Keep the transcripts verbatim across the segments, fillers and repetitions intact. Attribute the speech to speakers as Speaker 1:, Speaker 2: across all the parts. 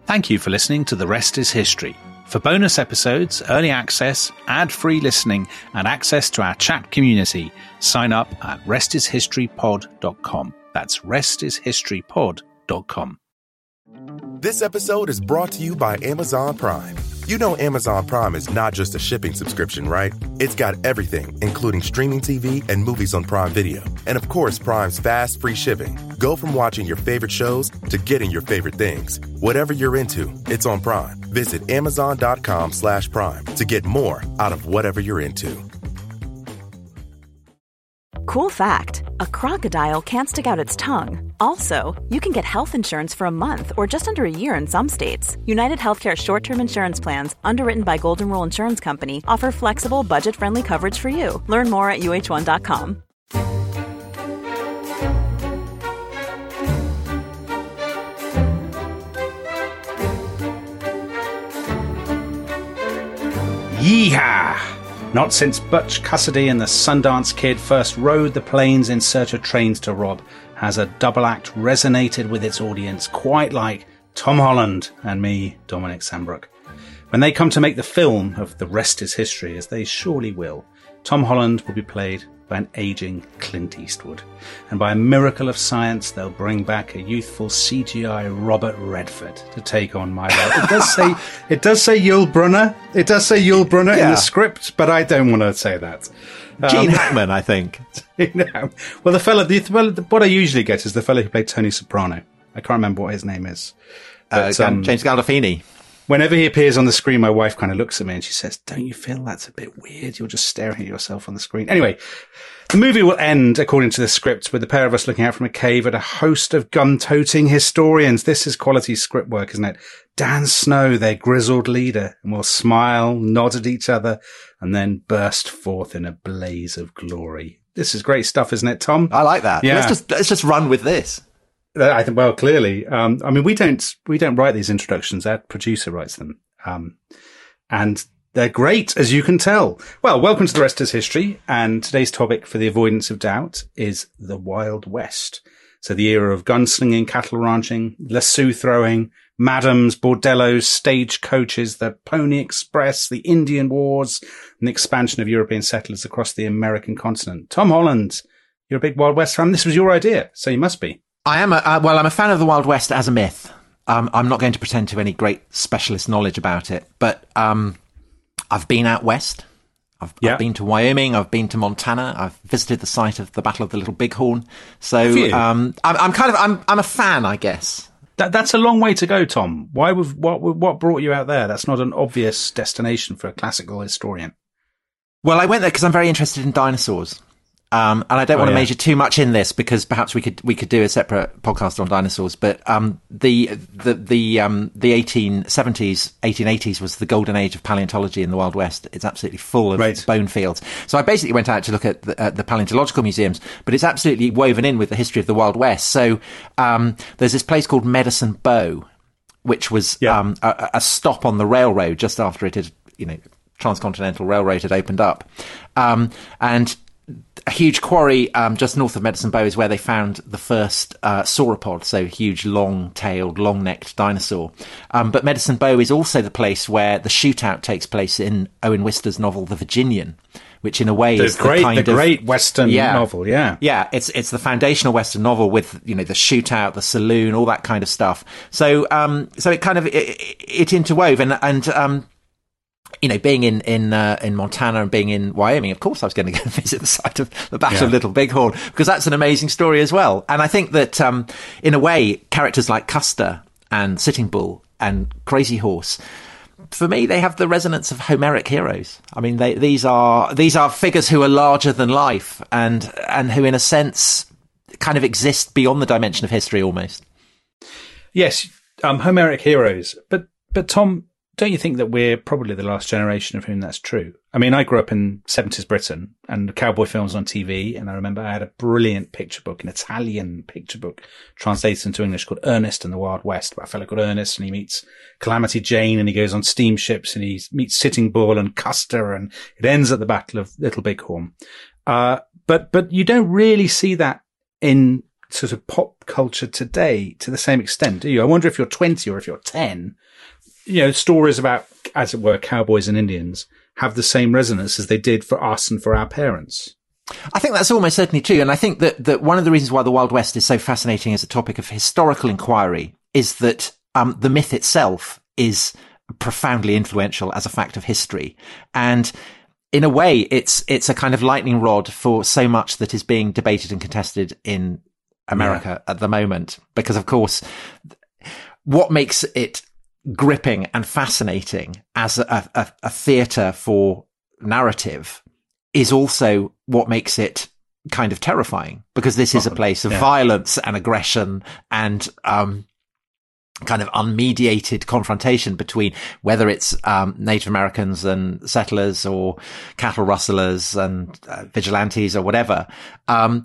Speaker 1: Thank you for listening to The Rest is History. For bonus episodes, early access, ad-free listening, and access to our chat community, sign up at rest is history pod dot com. That's rest is history pod dot com.
Speaker 2: This episode is brought to you by Amazon Prime. You know Amazon Prime is not just a shipping subscription, right? It's got everything, including streaming T V and movies on Prime Video. And of course, Prime's fast, free shipping. Go from watching your favorite shows to getting your favorite things. Whatever you're into, it's on Prime. Visit amazon.com slash prime to get more out of whatever you're into.
Speaker 3: Cool fact, a crocodile can't stick out its tongue. Also, you can get health insurance for a month or just under a year in some states. United Healthcare short-term insurance plans, underwritten by Golden Rule Insurance Company, offer flexible, budget-friendly coverage for you. Learn more at U H one dot com.
Speaker 1: Yeehaw! Not since Butch Cassidy and the Sundance Kid first rode the plains in search of trains to rob has a double act resonated with its audience quite like Tom Holland and me, Dominic Sambrook. When they come to make the film of The Rest is History, as they surely will, Tom Holland will be played by an aging Clint Eastwood. And by a miracle of science, they'll bring back a youthful C G I Robert Redford to take on my role. It does say, it does say Yul Brynner. It does say Yul Brynner yeah. in the script, but I don't want to say that.
Speaker 4: Gene
Speaker 1: um,
Speaker 4: Hackman, I think.
Speaker 1: You know, well, the fella, the, well, what I usually get is the fellow who played Tony Soprano. I can't remember what his name is.
Speaker 4: But, uh, um, James Gandolfini.
Speaker 1: Whenever he appears on the screen, my wife kind of looks at me and she says, don't you feel that's a bit weird? You're just staring at yourself on the screen. Anyway, the movie will end, according to the script, with the pair of us looking out from a cave at a host of gun-toting historians. This is quality script work, isn't it? Dan Snow, their grizzled leader, and we'll smile, nod at each other, and then burst forth in a blaze of glory. This is great stuff, isn't it, Tom?
Speaker 4: I like that.
Speaker 1: Yeah.
Speaker 4: Let's just, let's just run with this.
Speaker 1: I think, well, clearly, um, I mean, we don't, we don't write these introductions. Our producer writes them. Um, and they're great, as you can tell. Well, welcome to The Rest is History. And today's topic, for the avoidance of doubt, is the Wild West. So the era of gunslinging, cattle ranching, lasso throwing, madams, bordellos, stagecoaches, the Pony Express, the Indian Wars, and the expansion of European settlers across the American continent. Tom Holland, you're a big Wild West fan. This was your idea, so you must be.
Speaker 4: I am a, uh, well, I'm a fan of the Wild West as a myth. Um, I'm not going to pretend to any great specialist knowledge about it, but um, I've been out west. I've, yeah. I've been to Wyoming. I've been to Montana. I've visited the site of the Battle of the Little Bighorn. So um, I'm, I'm kind of I'm I'm a fan, I guess.
Speaker 1: That that's a long way to go, Tom. Why would what what brought you out there? That's not an obvious destination for a classical historian.
Speaker 4: Well, I went there because I'm very interested in dinosaurs. Um, and I don't oh, want to yeah. major too much in this because perhaps we could we could do a separate podcast on dinosaurs. But um, the the the um, the eighteen seventies, eighteen eighties was the golden age of paleontology in the Wild West. It's absolutely full of right. bone fields. So I basically went out to look at the, at the paleontological museums, but it's absolutely woven in with the history of the Wild West. So um, there's this place called Medicine Bow, which was yeah. um, a, a stop on the railroad just after it had, you know, Transcontinental Railroad had opened up, um, and a huge quarry um, just north of Medicine Bow is where they found the first uh, sauropod, so huge, long-tailed, long-necked dinosaur. Um, but Medicine Bow is also the place where the shootout takes place in Owen Wister's novel The Virginian, which in a way
Speaker 1: the
Speaker 4: is
Speaker 1: great,
Speaker 4: the kind
Speaker 1: the
Speaker 4: of
Speaker 1: great Western
Speaker 4: yeah,
Speaker 1: novel. Yeah,
Speaker 4: yeah, it's it's the foundational Western novel with, you know, the shootout, the saloon, all that kind of stuff. So um, so it kind of it, it interwove and and um. You know, being in in uh, in Montana and being in Wyoming, of course, I was going to go visit the site of the Battle yeah. of Little Bighorn because that's an amazing story as well. And I think that, um, in a way, characters like Custer and Sitting Bull and Crazy Horse, for me, they have the resonance of Homeric heroes. I mean, they, these are these are figures who are larger than life and and who, in a sense, kind of exist beyond the dimension of history almost.
Speaker 1: Yes, um, Homeric heroes, but but Tom. Don't you think that we're probably the last generation of whom that's true? I mean, I grew up in seventies Britain and cowboy films on T V. And I remember I had a brilliant picture book, an Italian picture book translated into English called Ernest and the Wild West, by a fellow called Ernest. And he meets Calamity Jane and he goes on steamships and he meets Sitting Bull and Custer. And it ends at the Battle of Little Bighorn. Uh, but, but you don't really see that in sort of pop culture today to the same extent, do you? I wonder if you're twenty or if you're ten, you know, stories about, as it were, cowboys and Indians have the same resonance as they did for us and for our parents.
Speaker 4: I think that's almost certainly true. And I think that, that one of the reasons why the Wild West is so fascinating as a topic of historical inquiry is that um, the myth itself is profoundly influential as a fact of history. And in a way, it's it's a kind of lightning rod for so much that is being debated and contested in America yeah. at the moment. Because, of course, what makes it gripping and fascinating as a, a, a theatre for narrative is also what makes it kind of terrifying, because this is a place of yeah. violence and aggression and um kind of unmediated confrontation between whether it's um Native Americans and settlers or cattle rustlers and uh, vigilantes or whatever. Um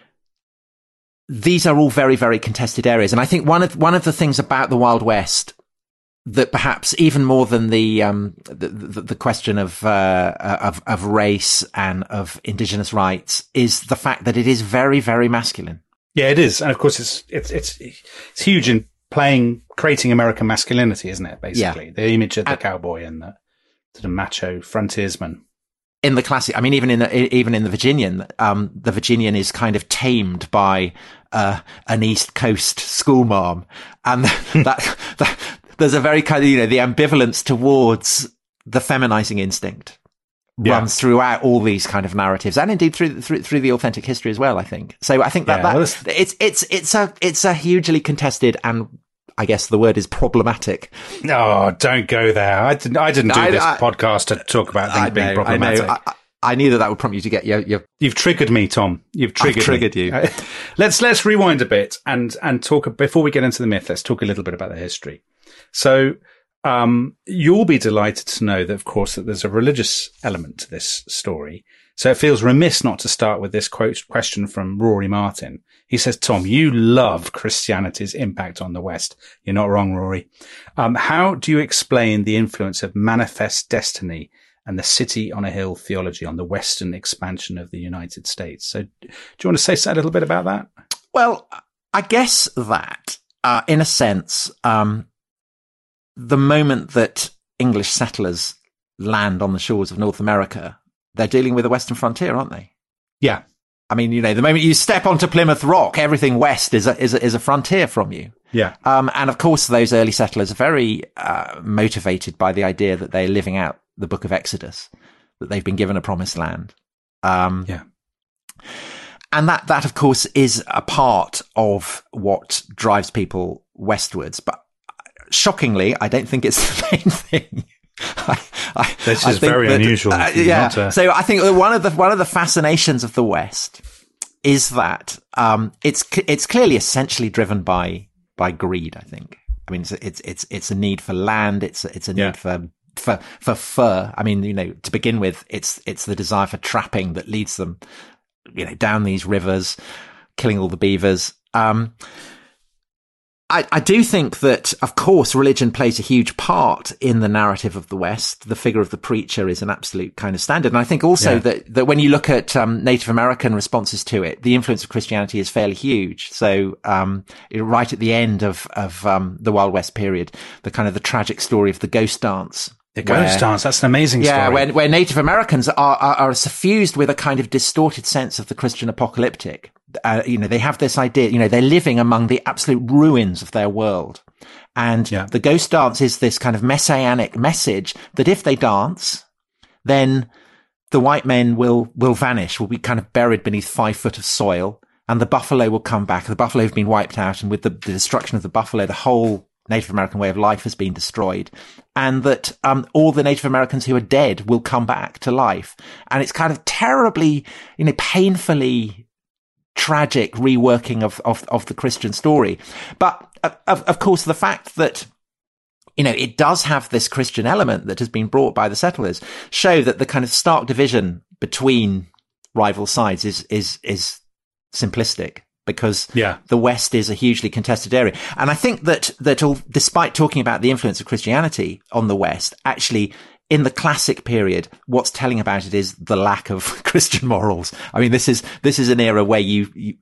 Speaker 4: these are all very, very contested areas. And I think one of one of the things about the Wild West that perhaps even more than the um the, the, the question of uh of of race and of indigenous rights is the fact that it is very, very masculine.
Speaker 1: Yeah, it is, and of course it's it's it's it's huge in playing creating American masculinity, isn't it? Basically, yeah. the image of the and, cowboy and the, the macho frontiersman.
Speaker 4: In the classic, I mean, even in the, even in the Virginian, um, the Virginian is kind of tamed by uh, an East Coast schoolmarm, and that that. There's a very kind of, you know, the ambivalence towards the feminizing instinct yeah. runs throughout all these kind of narratives, and indeed through through through the authentic history as well, I think. So I think that, yeah, that well, it's it's it's a it's a hugely contested, and I guess the word is problematic.
Speaker 1: No, don't go there. I didn't I didn't do I, this I, podcast to talk about things I being know, problematic.
Speaker 4: I, know. I, I knew that that would prompt you to get your, your...
Speaker 1: You've triggered me, Tom. You've triggered,
Speaker 4: I've triggered
Speaker 1: me.
Speaker 4: you.
Speaker 1: let's let's rewind a bit and and talk before we get into the myth. Let's talk a little bit about the history. So, um, you'll be delighted to know that, of course, that there's a religious element to this story. So it feels remiss not to start with this quote question from Rory Martin. He says, Tom, you love Christianity's impact on the West. You're not wrong, Rory. Um, how do you explain the influence of manifest destiny and the city on a hill theology on the Western expansion of the United States? So do you want to say a little bit about that?
Speaker 4: Well, I guess that, uh, in a sense, um, the moment that English settlers land on the shores of North America, they're dealing with the Western frontier, aren't they?
Speaker 1: Yeah.
Speaker 4: I mean, you know, the moment you step onto Plymouth Rock, everything west is a, is a, is a frontier from you.
Speaker 1: Yeah.
Speaker 4: Um, and of course, those early settlers are very, uh, motivated by the idea that they're living out the book of Exodus, that they've been given a promised land. Um,
Speaker 1: yeah.
Speaker 4: And that, that of course is a part of what drives people westwards. But shockingly, I don't think it's the main thing. I, I,
Speaker 1: this is very that, unusual.
Speaker 4: Uh, yeah. To... So I think one of the one of the fascinations of the West is that um, it's it's clearly essentially driven by by greed. I think. I mean, it's it's it's, it's a need for land. It's it's a need yeah. for for for fur. I mean, you know, to begin with, it's it's the desire for trapping that leads them, you know, down these rivers, killing all the beavers. Um, I, I do think that, of course, religion plays a huge part in the narrative of the West. The figure of the preacher is an absolute kind of standard. And I think also yeah. that, that when you look at um, Native American responses to it, the influence of Christianity is fairly huge. So um, right at the end of, of um, the Wild West period, the kind of the tragic story of the ghost dance.
Speaker 1: The ghost where, dance, that's an amazing
Speaker 4: yeah,
Speaker 1: story.
Speaker 4: Yeah, where, where Native Americans are, are, are suffused with a kind of distorted sense of the Christian apocalyptic. Uh, you know, they have this idea, you know, they're living among the absolute ruins of their world. And yeah. the ghost dance is this kind of messianic message that if they dance, then the white men will, will vanish, will be kind of buried beneath five foot of soil, and the buffalo will come back. The buffalo have been wiped out, and with the, the destruction of the buffalo, the whole Native American way of life has been destroyed, and that um all the Native Americans who are dead will come back to life. And it's kind of terribly, you know, painfully tragic reworking of, of, of the Christian story. But of, of course, the fact that, you know, it does have this Christian element that has been brought by the settlers show that the kind of stark division between rival sides is, is, is simplistic, because
Speaker 1: yeah.
Speaker 4: the West is a hugely contested area. And I think that, that all, despite talking about the influence of Christianity on the West, actually, in the classic period, what's telling about it is the lack of Christian morals. I mean, this is, this is an era where you, you,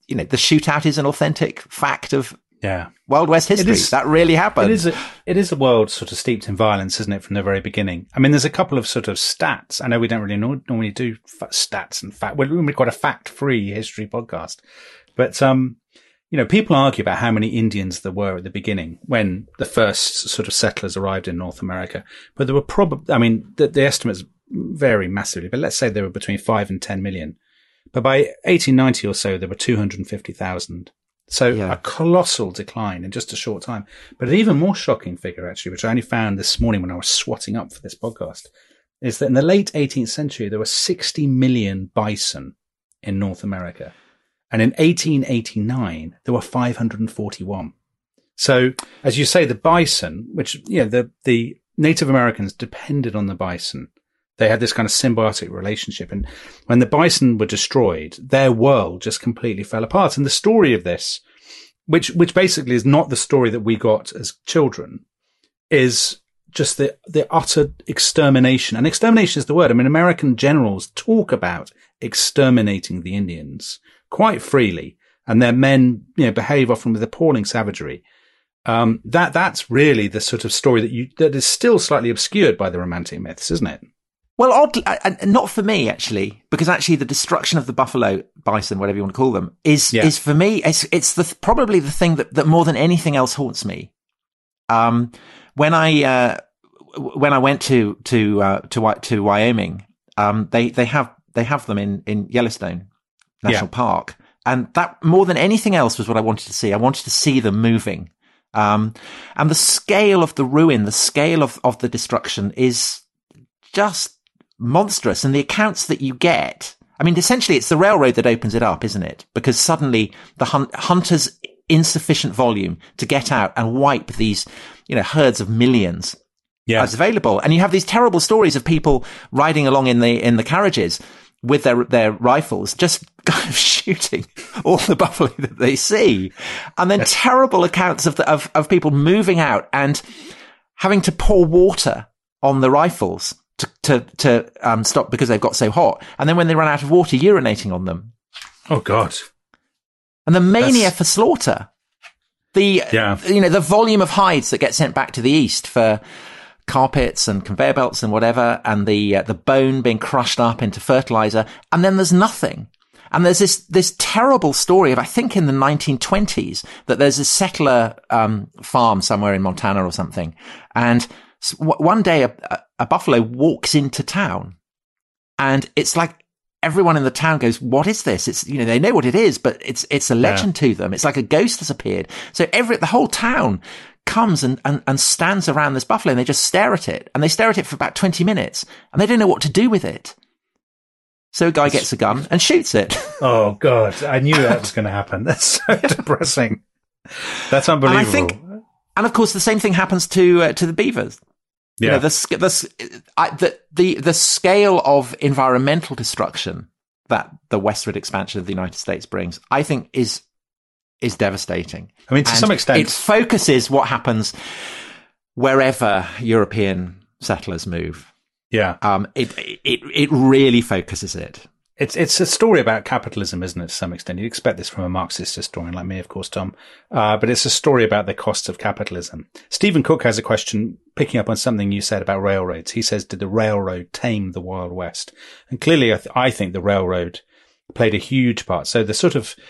Speaker 4: you know, the shootout is an authentic fact of
Speaker 1: yeah.
Speaker 4: Wild West history. Is, that really happened.
Speaker 1: It is, a, it is a world sort of steeped in violence, isn't it, from the very beginning? I mean, there's a couple of sort of stats. I know we don't really know, normally do f- stats and fact. We're quite a fact-free history podcast. But, um, you know, people argue about how many Indians there were at the beginning when the first sort of settlers arrived in North America. But there were probably, I mean, the, the estimates vary massively, but let's say there were between five and ten million. But by eighteen ninety or so, there were two hundred fifty thousand. So yeah. a colossal decline in just a short time. But an even more shocking figure, actually, which I only found this morning when I was swatting up for this podcast, is that in the late eighteenth century, there were sixty million bison in North America. And in eighteen eighty-nine, there were five hundred forty-one. So, as you say, the bison, which, you know, the, the Native Americans depended on the bison. They had this kind of symbiotic relationship. And when the bison were destroyed, their world just completely fell apart. And the story of this, which, which basically is not the story that we got as children, is just the, the utter extermination. And extermination is the word. I mean, American generals talk about exterminating the Indians quite freely, and their men, you know, behave often with appalling savagery. Um, that, that's really the sort of story that you, that is still slightly obscured by the Romantic myths, isn't it?
Speaker 4: Well, oddly, uh, not for me, actually, because actually the destruction of the buffalo, bison, whatever you want to call them, is, yeah. is for me, it's, it's the, probably the thing that, that more than anything else haunts me. Um, when I, uh, when I went to, to, uh, to, to Wyoming, um, they, they have, they have them in, in Yellowstone National yeah. Park. And that more than anything else was what I wanted to see. I wanted to see them moving. Um, and the scale of the ruin, the scale of, of the destruction is just monstrous. And the accounts that you get, I mean, essentially it's the railroad that opens it up, isn't it? Because suddenly the hunt, hunters insufficient volume to get out and wipe these, you know, herds of millions yeah. as available. And you have these terrible stories of people riding along in the, in the carriages with their, their rifles, just kind of shooting all the buffalo that they see. And then yes. terrible accounts of the, of, of people moving out and having to pour water on the rifles to, to, to, um, stop because they've got so hot. And then when they run out of water, urinating on them.
Speaker 1: Oh God.
Speaker 4: And the mania That's... for slaughter. The,
Speaker 1: yeah.
Speaker 4: you know, the volume of hides that get sent back to the east for carpets and conveyor belts and whatever, and the, uh, the bone being crushed up into fertilizer. And then there's nothing. And there's this, this terrible story of, I think in the nineteen twenties, that there's a settler, um, farm somewhere in Montana or something. And one day a, a buffalo walks into town, and it's like everyone in the town goes, what is this? It's, you know, they know what it is, but it's, it's a legend yeah. to them. It's like a ghost has appeared. So every, the whole town comes and, and, and stands around this buffalo, and they just stare at it, and they stare at it for about twenty minutes, and they don't know what to do with it. So a guy gets a gun and shoots it.
Speaker 1: Oh God. I knew that was going to happen. That's so depressing. That's unbelievable.
Speaker 4: And I think, and of course the same thing happens to, uh, to the beavers. Yeah. You know, the, the, I, the, the, the scale of environmental destruction that the westward expansion of the United States brings, I think is, is devastating.
Speaker 1: I mean, to
Speaker 4: and
Speaker 1: some extent,
Speaker 4: it focuses what happens wherever European settlers move.
Speaker 1: Yeah.
Speaker 4: Um, it, it, it really focuses it.
Speaker 1: It's, it's a story about capitalism, isn't it? To some extent, you'd expect this from a Marxist historian like me, of course, Tom. Uh, but it's a story about the costs of capitalism. Stephen Cook has a question picking up on something you said about railroads. He says, did the railroad tame the Wild West? And clearly, I, th- I think the railroad played a huge part. So the sort of,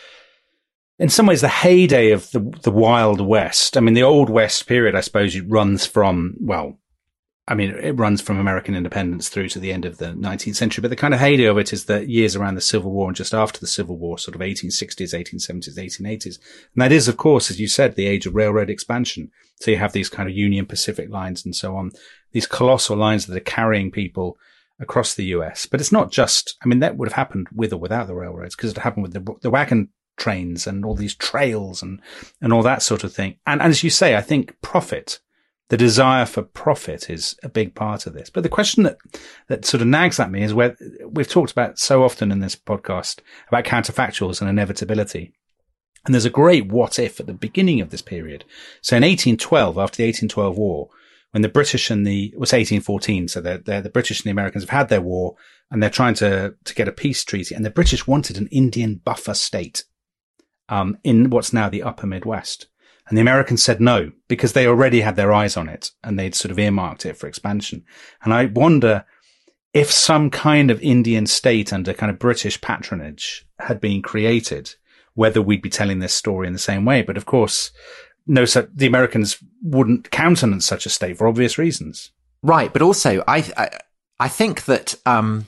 Speaker 1: in some ways, the heyday of the, the Wild West, I mean, the Old West period, I suppose, it runs from, well, I mean, it runs from American independence through to the end of the nineteenth century, but the kind of heyday of it is the years around the Civil War and just after the Civil War, sort of eighteen sixties, eighteen seventies, eighteen eighties. And that is, of course, as you said, the age of railroad expansion. So you have these kind of Union Pacific lines and so on, these colossal lines that are carrying people across the U S. But it's not just, I mean, that would have happened with or without the railroads, because it happened with the, the wagon trains and all these trails and, and all that sort of thing. And, and as you say, I think profit, the desire for profit is a big part of this. But the question that, that sort of nags at me is where we've talked about so often in this podcast about counterfactuals and inevitability. And there's a great what if at the beginning of this period. So in eighteen twelve, after the eighteen twelve war, when the British and the, it was eighteen fourteen. So they're, they're, the British and the Americans have had their war and they're trying to, to get a peace treaty. And the British wanted an Indian buffer state. um, in what's now the upper Midwest. And the Americans said no, because they already had their eyes on it and they'd sort of earmarked it for expansion. And I wonder if some kind of Indian state under kind of British patronage had been created, whether we'd be telling this story in the same way. But of course, no, so the Americans wouldn't countenance such a state for obvious reasons.
Speaker 4: Right. But also, I, I, I think that, um,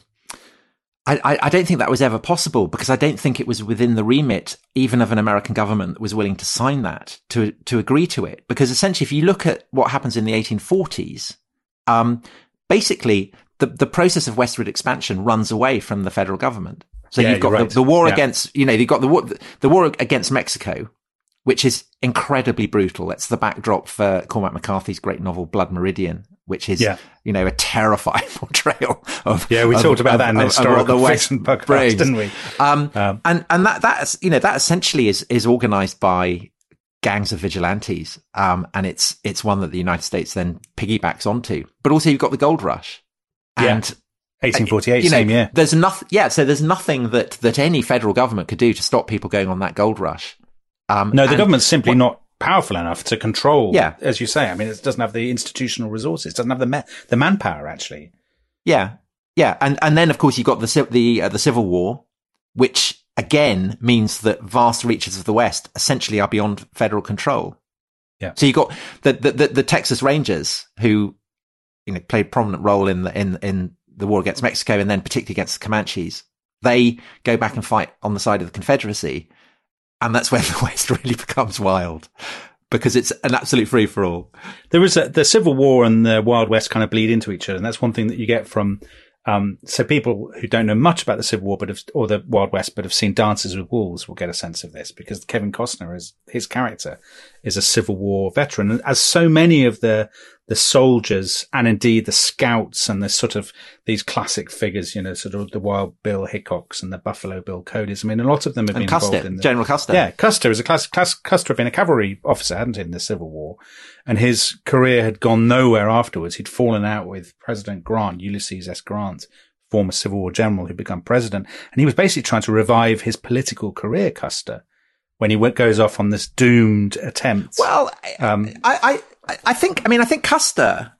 Speaker 4: I, I don't think that was ever possible, because I don't think it was within the remit even of an American government that was willing to sign that, to to agree to it. Because essentially, if you look at what happens in the eighteen forties, um, basically the, the process of westward expansion runs away from the federal government. So
Speaker 1: yeah,
Speaker 4: you've got
Speaker 1: right.
Speaker 4: the, the war
Speaker 1: yeah.
Speaker 4: against, you know, you've got the war, the war against Mexico, which is incredibly brutal. That's the backdrop for Cormac McCarthy's great novel Blood Meridian, which is, yeah. you know, a terrifying portrayal of.
Speaker 1: Yeah, we
Speaker 4: of,
Speaker 1: talked about
Speaker 4: of,
Speaker 1: that in the
Speaker 4: of,
Speaker 1: historical
Speaker 4: of the
Speaker 1: fiction podcast, didn't we?
Speaker 4: Um, um, and, and that, that's, you know, that essentially is, is organized by gangs of vigilantes. Um, and it's, it's one that the United States then piggybacks onto. But also you've got the gold rush. And,
Speaker 1: yeah. eighteen forty-eight,
Speaker 4: you know,
Speaker 1: same year.
Speaker 4: There's nothing, yeah, so there's nothing that, that any federal government could do to stop people going on that gold rush. Um,
Speaker 1: no, the
Speaker 4: and,
Speaker 1: government's simply what, not powerful enough to control,
Speaker 4: yeah.
Speaker 1: as you say. I mean, it doesn't have the institutional resources, doesn't have the ma- the manpower, actually.
Speaker 4: Yeah, yeah. And, and then, of course, you've got the, the, uh, the Civil War, which, again, means that vast reaches of the West essentially are beyond federal control.
Speaker 1: Yeah.
Speaker 4: So you've got the, the, the, the Texas Rangers, who, you know, played a prominent role in the, in, in the war against Mexico, and then particularly against the Comanches. They go back and fight on the side of the Confederacy. And that's when the West really becomes wild, because it's an absolute free for all.
Speaker 1: There is a, the Civil War and the Wild West kind of bleed into each other. And that's one thing that you get from, um, so people who don't know much about the Civil War, but have, or the Wild West, but have seen Dances with Wolves will get a sense of this, because Kevin Costner is, his character is a Civil War veteran. And as so many of the, the soldiers and indeed the scouts and the sort of these classic figures, you know, sort of the Wild Bill Hickoks and the Buffalo Bill Codys. I mean, a lot of them have
Speaker 4: and
Speaker 1: been
Speaker 4: Custer,
Speaker 1: involved in the,
Speaker 4: General Custer.
Speaker 1: Yeah, Custer is a class, class, Custer had been a cavalry officer, hadn't he, in the Civil War, and his career had gone nowhere afterwards. He'd fallen out with President Grant, Ulysses S. Grant, former Civil War general who'd become president, and he was basically trying to revive his political career, Custer, when he went, goes off on this doomed attempt.
Speaker 4: Well,
Speaker 1: um,
Speaker 4: I, I, I think, I mean, I think Custer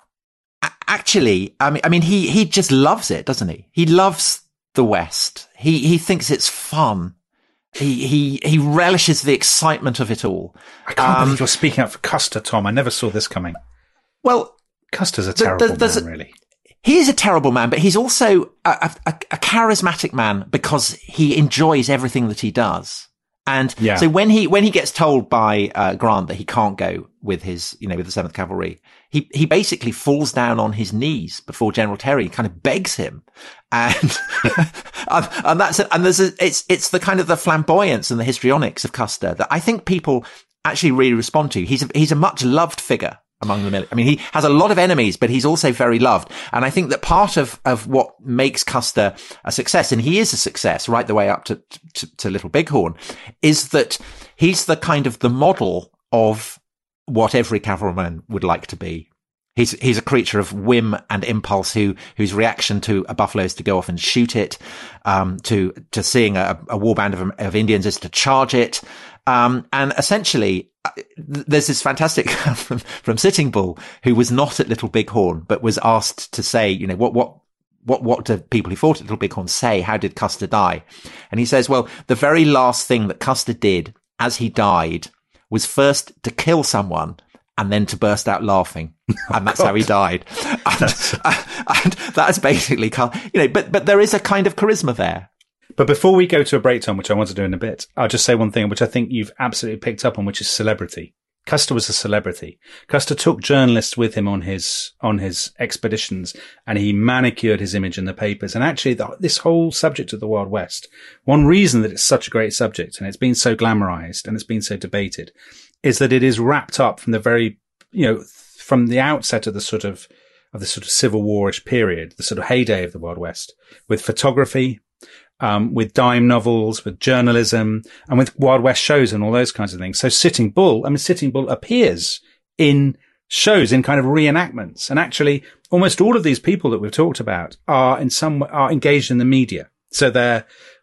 Speaker 4: actually, I mean, I mean, he, he just loves it, doesn't he? He loves the West. He, he thinks it's fun. He, he, he relishes the excitement of it all.
Speaker 1: I can't
Speaker 4: um,
Speaker 1: believe you're speaking up for Custer, Tom. I never saw this coming.
Speaker 4: Well,
Speaker 1: Custer's a terrible
Speaker 4: the, the,
Speaker 1: man,
Speaker 4: a,
Speaker 1: really.
Speaker 4: He is a terrible man, but he's also a, a, a charismatic man, because he enjoys everything that he does. And yeah. so when he, when he gets told by, uh, Grant that he can't go with his, you know, with the seventh Cavalry, he, he basically falls down on his knees before General Terry, kind of begs him. And, and, and that's, and there's a, it's, it's the kind of the flamboyance and the histrionics of Custer that I think people actually really respond to. He's a, he's a much loved figure among the military. I mean, he has a lot of enemies, but he's also very loved. And I think that part of, of what makes Custer a success, and he is a success right the way up to, to, to Little Bighorn, is that he's the kind of the model of what every cavalryman would like to be. He's, he's a creature of whim and impulse who, whose reaction to a buffalo is to go off and shoot it, um, to, to seeing a, a war band of, of Indians is to charge it. Um, and essentially, there's this fantastic from, from Sitting Bull, who was not at Little Bighorn, but was asked to say, you know, what, what, what, what do people who fought at Little Bighorn say? How did Custer die? And he says, well, the very last thing that Custer did as he died was first to kill someone and then to burst out laughing. Oh, and that's God. How he died. And, uh, and that's basically, you know, but, but there is a kind of charisma there.
Speaker 1: But before we go to a break, Tom, which I want to do in a bit, I'll just say one thing, which I think you've absolutely picked up on, which is celebrity. Custer was a celebrity. Custer took journalists with him on his, on his expeditions, and he manicured his image in the papers. And actually, the, this whole subject of the Wild West, one reason that it's such a great subject and it's been so glamorized and it's been so debated is that it is wrapped up from the very, you know, from the outset of the sort of, of the sort of Civil War-ish period, the sort of heyday of the Wild West, with photography, Um, with dime novels, with journalism, and with Wild West shows and all those kinds of things. So Sitting Bull, I mean, Sitting Bull appears in shows, in kind of reenactments. And actually, almost all of these people that we've talked about are in some way, are engaged in the media. So they're,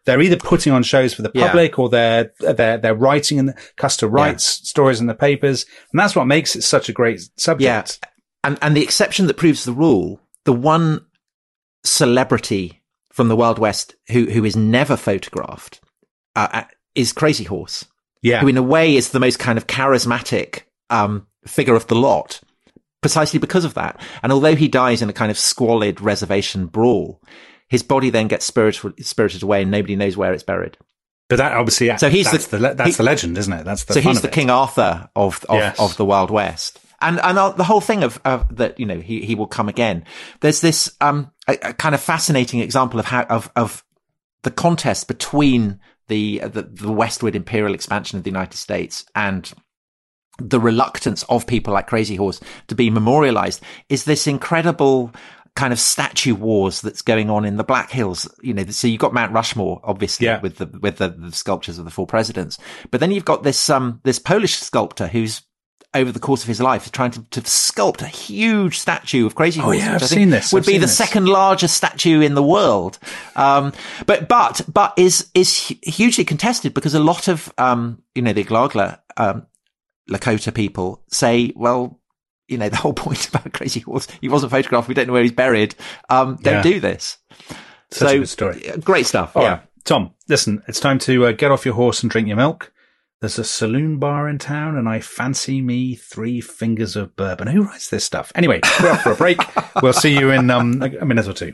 Speaker 1: they're either putting on shows for the public yeah. or they're, they're, they're writing in the, Custer writes yeah. stories in the papers. And that's what makes it such a great subject.
Speaker 4: Yeah. And, and the exception that proves the rule, the one celebrity from the Wild West who, who is never photographed, uh, is Crazy Horse.
Speaker 1: Yeah.
Speaker 4: Who in a way is the most kind of charismatic, um, figure of the lot, precisely because of that. And although he dies in a kind of squalid reservation brawl, his body then gets spirited, spirited away and nobody knows where it's buried.
Speaker 1: But that obviously, so he's that's the, the that's he, the legend, isn't it? That's the
Speaker 4: so
Speaker 1: fun
Speaker 4: he's
Speaker 1: of
Speaker 4: the
Speaker 1: it.
Speaker 4: King Arthur of of,
Speaker 1: yes.
Speaker 4: of the Wild West, and and the whole thing of, of that, you know, he he will come again. There's this um a, a kind of fascinating example of how of of the contest between the, the the westward imperial expansion of the United States and the reluctance of people like Crazy Horse to be memorialized is this incredible kind of statue wars that's going on in the Black Hills. You know, so you've got Mount Rushmore, obviously, yeah. with the, with the, the sculptures of the four presidents. But then you've got this, um, this Polish sculptor who's over the course of his life trying to, to sculpt a huge statue of Crazy Horse.
Speaker 1: Oh, yeah,
Speaker 4: which
Speaker 1: I've
Speaker 4: I
Speaker 1: seen
Speaker 4: think
Speaker 1: this.
Speaker 4: Would
Speaker 1: I've
Speaker 4: be
Speaker 1: seen
Speaker 4: the
Speaker 1: this.
Speaker 4: second largest statue in the world. Um, but, but, but is, is hugely contested because a lot of, um, you know, the Iglagla, um, Lakota people say, well, you know, the whole point about Crazy Horse, he wasn't photographed. We don't know where he's buried. Um, don't
Speaker 1: yeah.
Speaker 4: do this.
Speaker 1: Such
Speaker 4: so,
Speaker 1: a good story.
Speaker 4: Great stuff.
Speaker 1: All
Speaker 4: yeah.
Speaker 1: right. Tom, listen, it's time to uh, get off your horse and drink your milk. There's a saloon bar in town and I fancy me three fingers of bourbon. Who writes this stuff? Anyway, we're off for a break. We'll see you in um, a minute or two.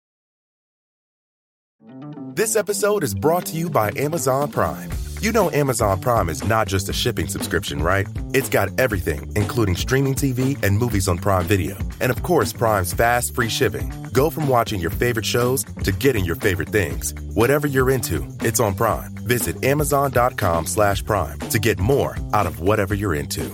Speaker 2: This episode is brought to you by Amazon Prime. You know Amazon Prime is not just a shipping subscription, right? It's got everything, including streaming T V and movies on Prime Video. And of course, Prime's fast, free shipping. Go from watching your favorite shows to getting your favorite things. Whatever you're into, it's on Prime. Visit amazon.com slash prime to get more out of whatever you're into.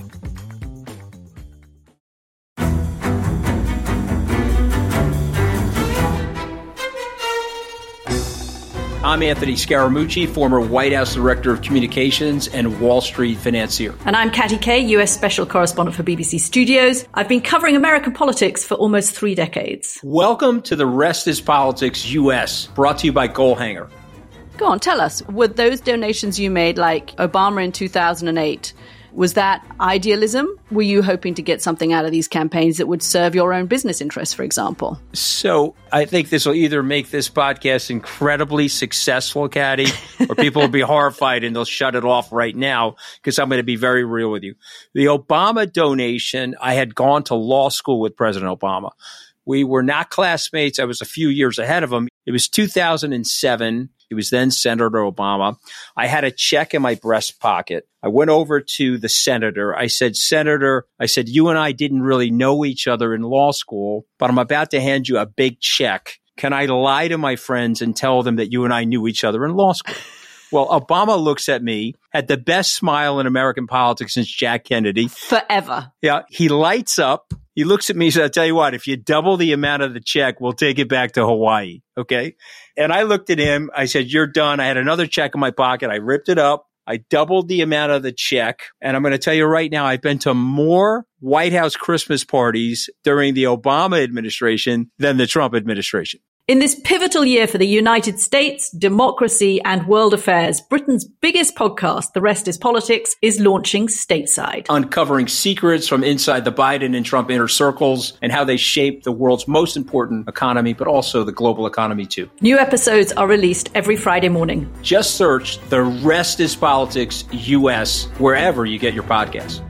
Speaker 5: I'm Anthony Scaramucci, former White House Director of Communications and Wall Street financier.
Speaker 6: And I'm Katty Kay, U S Special Correspondent for B B C Studios. I've been covering American politics for almost three decades.
Speaker 5: Welcome to The Rest is Politics U S, brought to you by Goalhanger.
Speaker 6: Go on, tell us, were those donations you made, like Obama in two thousand eight, was that idealism? Were you hoping to get something out of these campaigns that would serve your own business interests, for example?
Speaker 5: So I think this will either make this podcast incredibly successful, Katty, or people will be horrified and they'll shut it off right now because I'm going to be very real with you. The Obama donation, I had gone to law school with President Obama. We were not classmates. I was a few years ahead of him. It was two thousand seven. He was then Senator Obama. I had a check in my breast pocket. I went over to the senator. I said, Senator, I said, you and I didn't really know each other in law school, but I'm about to hand you a big check. Can I lie to my friends and tell them that you and I knew each other in law school? Well, Obama looks at me, had the best smile in American politics since Jack Kennedy.
Speaker 6: Forever.
Speaker 5: Yeah. He lights up. He looks at me and says, I'll tell you what, if you double the amount of the check, we'll take it back to Hawaii. Okay. And I looked at him. I said, you're done. I had another check in my pocket. I ripped it up. I doubled the amount of the check. And I'm going to tell you right now, I've been to more White House Christmas parties during the Obama administration than the Trump administration.
Speaker 6: In this pivotal year for the United States, democracy, and world affairs, Britain's biggest podcast, The Rest is Politics, is launching stateside.
Speaker 5: Uncovering secrets from inside the Biden and Trump inner circles and how they shape the world's most important economy, but also the global economy too.
Speaker 6: New episodes are released every Friday morning.
Speaker 5: Just search The Rest is Politics U S wherever you get your podcasts.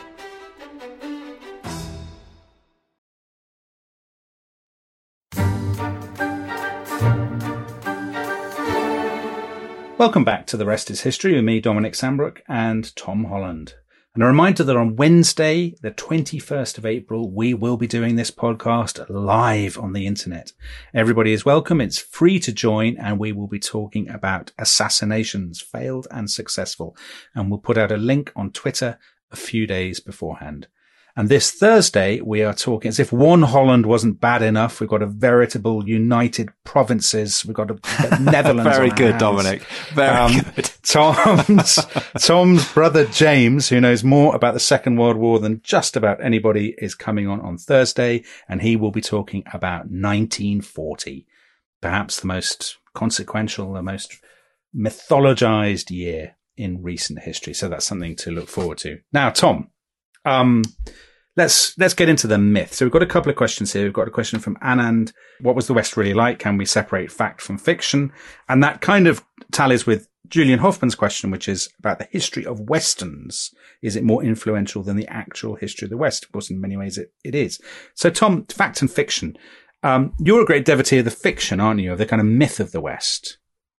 Speaker 1: Welcome back to The Rest is History with me, Dominic Sambrook, and Tom Holland. And a reminder that on Wednesday, the twenty-first of April, we will be doing this podcast live on the internet. Everybody is welcome. It's free to join, and we will be talking about assassinations, failed and successful. And we'll put out a link on Twitter a few days beforehand. And this Thursday, we are talking, as if one Holland wasn't bad enough, we've got a veritable united provinces. We've got a Netherlands.
Speaker 4: Very
Speaker 1: on
Speaker 4: good,
Speaker 1: hands.
Speaker 4: Dominic. Very
Speaker 1: um,
Speaker 4: good.
Speaker 1: Tom's, Tom's brother James, who knows more about the Second World War than just about anybody, is coming on on Thursday, and he will be talking about nineteen forty. Perhaps the most consequential, the most mythologized year in recent history. So that's something to look forward to. Now, Tom, um, let's let's get into the myth. So we've got a couple of questions here. We've got a question from Anand. What was the West really like? Can we separate fact from fiction? And that kind of tallies with Julian Hoffman's question, which is about the history of Westerns. Is it more influential than the actual history of the West? Of course, in many ways it, it is. So, Tom, fact and fiction. Um, you're a great devotee of the fiction, aren't you? Of the kind of myth of the West.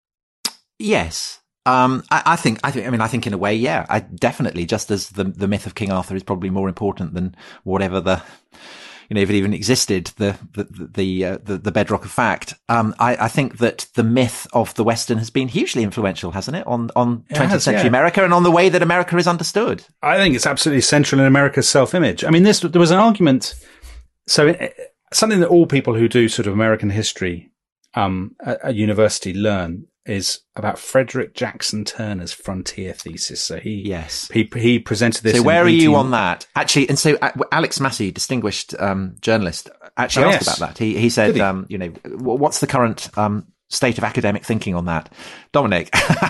Speaker 4: Yes. Um, I, I think, I think, I mean, I think in a way, yeah, I definitely, just as the, the myth of King Arthur is probably more important than whatever the, you know, if it even existed, the, the, the, uh, the, the bedrock of fact. Um, I, I think that the myth of the Western has been hugely influential, hasn't it? On, on twentieth has, century yeah. America and on the way that America is understood.
Speaker 1: I think it's absolutely central in America's self-image. I mean, this, there was an argument. So it, something that all people who do sort of American history, um, at, at university learn is about Frederick Jackson Turner's frontier thesis. So he,
Speaker 4: yes,
Speaker 1: he, he presented this.
Speaker 4: So where are
Speaker 1: eighteen
Speaker 4: you on that? Actually, and so uh, Alex Massey, distinguished, um, journalist, actually
Speaker 1: oh,
Speaker 4: asked
Speaker 1: yes.
Speaker 4: about that. He, he said,
Speaker 1: he?
Speaker 4: um, you know, what's the current, um, state of academic thinking on that? Dominic,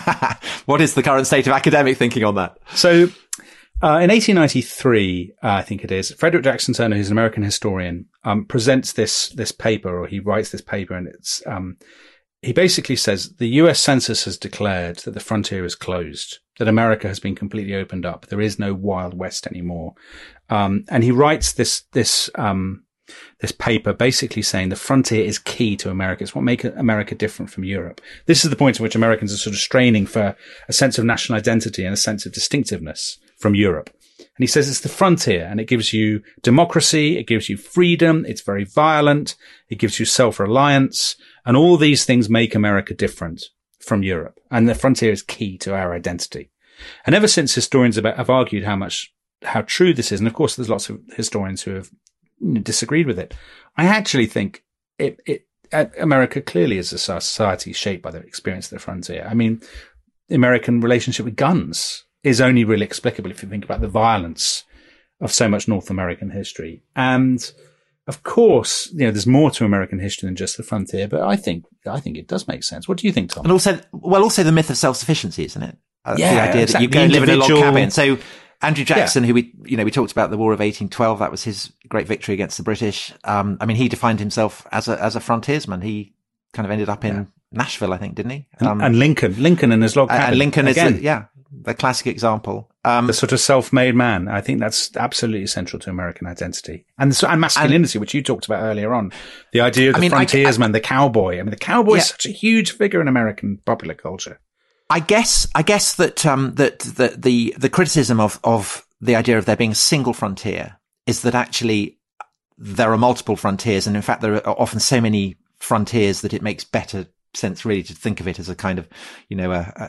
Speaker 4: what is the current state of academic thinking on that?
Speaker 1: So, uh, in eighteen ninety-three, uh, I think it is, Frederick Jackson Turner, who's an American historian, um, presents this, this paper, or he writes this paper, and it's, um, he basically says the U S Census has declared that the frontier is closed, that America has been completely opened up. There is no Wild West anymore. Um, and he writes this, this, um, this paper basically saying the frontier is key to America. It's what makes America different from Europe. This is the point at which Americans are sort of straining for a sense of national identity and a sense of distinctiveness from Europe. And he says it's the frontier, and it gives you democracy, it gives you freedom, it's very violent, it gives you self-reliance, and all these things make America different from Europe. And the frontier is key to our identity. And ever since, historians have argued how much, how true this is, and of course there's lots of historians who have disagreed with it. I actually think it, it, America clearly is a society shaped by the experience of the frontier. I mean, the American relationship with guns is only really explicable if you think about the violence of so much North American history. And of course, you know, there's more to American history than just the frontier, but I think, I think it does make sense. What do you think, Tom?
Speaker 4: And also, well, also the myth of self-sufficiency, isn't it? Uh,
Speaker 1: yeah,
Speaker 4: the idea
Speaker 1: exactly.
Speaker 4: that you go and live in a log cabin. So Andrew Jackson,
Speaker 1: yeah.
Speaker 4: who we, you know, we talked about the War of eighteen twelve. That was his great victory against the British. Um, I mean, he defined himself as a, as a frontiersman. He kind of ended up in yeah. Nashville, I think, didn't he?
Speaker 1: Um, and, and Lincoln, Lincoln and his log cabin.
Speaker 4: And Lincoln
Speaker 1: Again.
Speaker 4: is, a, yeah, the classic example. Um,
Speaker 1: the sort of self-made man. I think that's absolutely central to American identity. And the, and masculinity, and, which you talked about earlier on. The idea of the I mean, frontiersman, I, I, the cowboy. I mean, the cowboy yeah. is such a huge figure in American popular culture.
Speaker 4: I guess, I guess that, um, that, that the, the criticism of, of the idea of there being a single frontier is that actually there are multiple frontiers. And in fact, there are often so many frontiers that it makes better sense really to think of it as a kind of, you know, a, a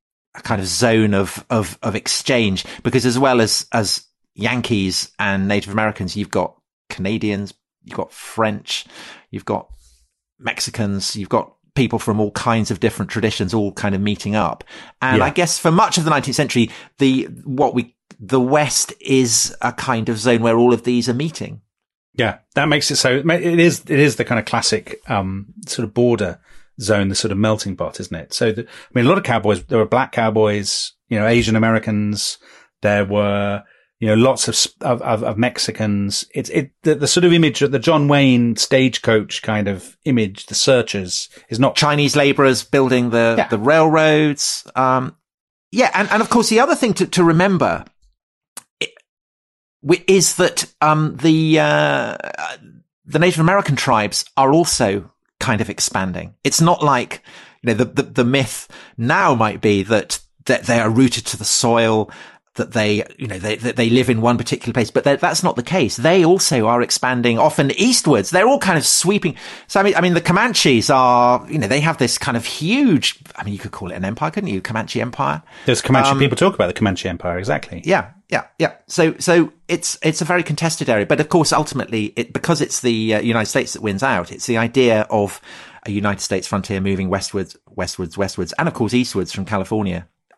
Speaker 4: a kind of zone of, of, of exchange, because as well as, as Yankees and Native Americans, you've got Canadians, you've got French, you've got Mexicans, you've got people from all kinds of different traditions, all kind of meeting up. And yeah. I guess for much of the nineteenth century, the, what we, the West is a kind of zone where all of these are meeting.
Speaker 1: Yeah. That makes it so, it is, it is the kind of classic, um, sort of border zone, the sort of melting pot, isn't it? So, the, I mean, a lot of cowboys, there were black cowboys, you know, Asian Americans, there were, you know, lots of, of, of, of Mexicans. It's, it, the, the sort of image of the John Wayne stagecoach kind of image, the searchers, is not
Speaker 4: Chinese laborers building the, yeah. the railroads. Um, yeah. And, and of course, the other thing to, to remember is that, um, the, uh, the Native American tribes are also kind of expanding. It's not like, you know, the, the, the myth now might be that, that they are rooted to the soil, that they, you know, they, that they live in one particular place, but that's not the case. They also are expanding often eastwards. They're all kind of sweeping. So, I mean, I mean, the Comanches are, you know, they have this kind of huge, I mean, you could call it an empire, couldn't you? Comanche Empire.
Speaker 1: There's Comanche,
Speaker 4: um,
Speaker 1: people talk about the Comanche Empire, exactly.
Speaker 4: Yeah. Yeah. Yeah. So, so it's, it's a very contested area, but of course, ultimately it, because it's the uh, United States that wins out, it's the idea of a United States frontier moving westwards, westwards, westwards, and of course eastwards from California.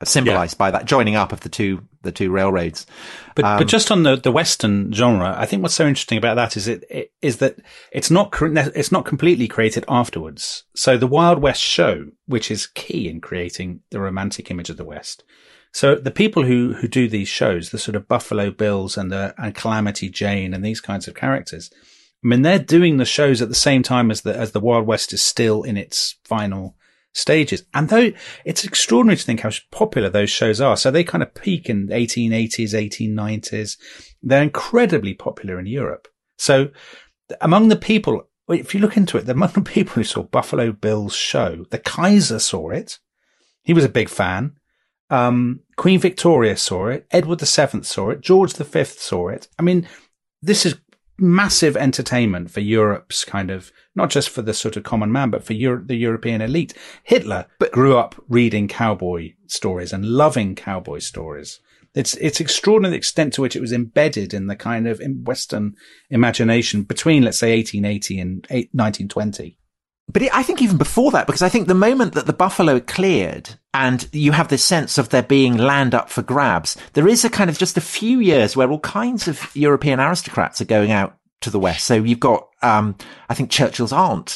Speaker 4: symbolized yeah. by that joining up of the two the two railroads.
Speaker 1: But
Speaker 4: um,
Speaker 1: but just on the, the Western genre, I think what's so interesting about that is it, it is that it's not it's not completely created afterwards. So the Wild West show, which is key in creating the romantic image of the West. So the people who who do these shows, the sort of Buffalo Bills and the and Calamity Jane and these kinds of characters, I mean, they're doing the shows at the same time as the as the Wild West is still in its final stages. And though it's extraordinary to think how popular those shows are. So they kind of peak in the eighteen eighties, eighteen nineties. They're incredibly popular in Europe. So among the people, if you look into it, among the people who saw Buffalo Bill's show, the Kaiser saw it. He was a big fan. Um, Queen Victoria saw it. Edward the Seventh saw it. George the Fifth saw it. I mean, this is massive entertainment for Europe's kind of, not just for the sort of common man, but for Euro- the European elite. Hitler but, grew up reading cowboy stories and loving cowboy stories. It's, it's extraordinary the extent to which it was embedded in the kind of in Western imagination between, let's say, eighteen eighty and nineteen twenty.
Speaker 4: But it, I think even before that, because I think the moment that the buffalo cleared and you have this sense of there being land up for grabs, there is a kind of just a few years where all kinds of European aristocrats are going out to the West. So you've got, um, I think Churchill's aunt.